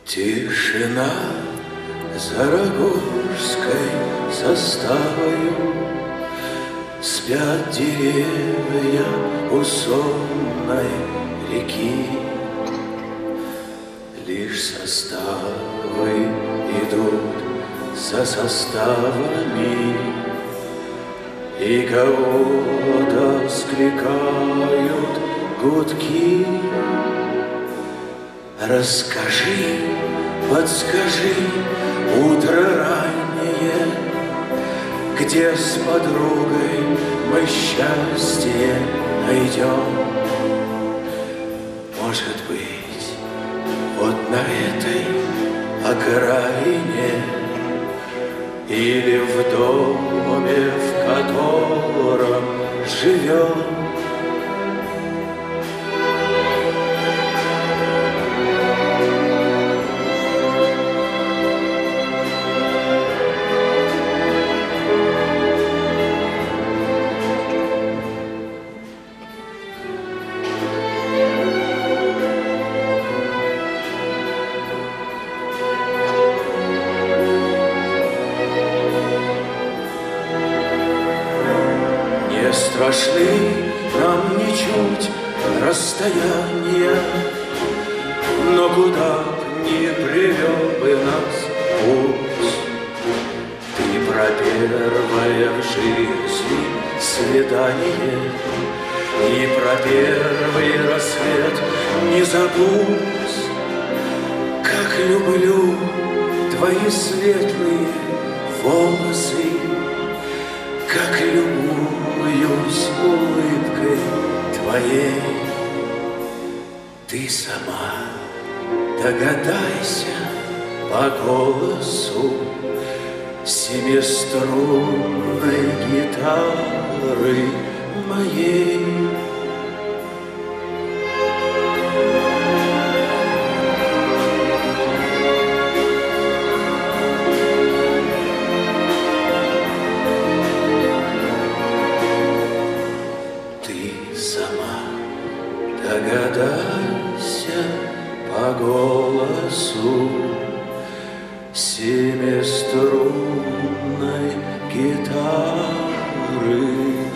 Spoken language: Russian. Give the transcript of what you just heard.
Тишина за Рогожской заставою, спят деревья у сонной реки. Лишь составы идут за составами, и кого-то скликают гудки. Расскажи, подскажи, утро раннее, где с подругой мы счастье найдем. Может быть, вот на этой окраине, или в доме, в котором живем. Не страшны нам ничуть расстояния, но куда б ни привел бы нас путь. Ты про первое в жизни свидание и про первый рассвет не забудь. Как люблю твои светлые волосы, как любуюсь улыбкой твоей. Ты сама догадайся по голосу семиструнной гитары моей. Догадайся по голосу семиструнной гитары.